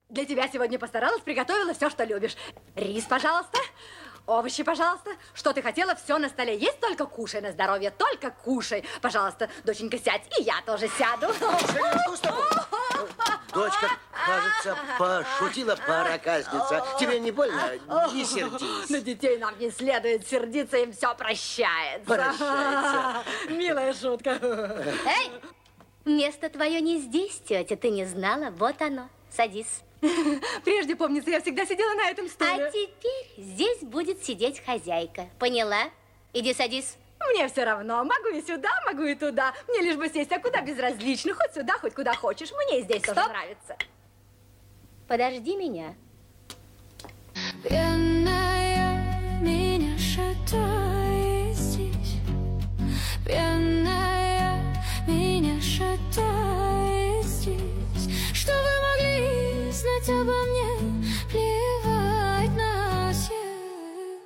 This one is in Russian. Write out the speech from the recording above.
Для тебя сегодня постаралась, приготовила все, что любишь. Рис, пожалуйста. Овощи, пожалуйста. Что ты хотела, все на столе. Есть, только кушай на здоровье, только кушай. Пожалуйста, доченька, сядь, и я тоже сяду. Что с тобой? Дочка, кажется, пошутила проказница. Тебе не больно? Не сердись. На детей нам не следует сердиться, им все прощается. Прощается. Милая шутка. Эй, место твое не здесь, тетя, ты не знала? Вот оно, садись. Прежде, помнится, я всегда сидела на этом стуле. А теперь здесь будет сидеть хозяйка. Поняла? Иди садись. Мне все равно. Могу и сюда, могу и туда. Мне лишь бы сесть, а куда безразлично. Хоть сюда, хоть куда хочешь. Мне и здесь тоже нравится. Подожди меня. Пьяная меня шатает здесь. Пьяная меня шатает здесь. Что вы могли знать обо мне?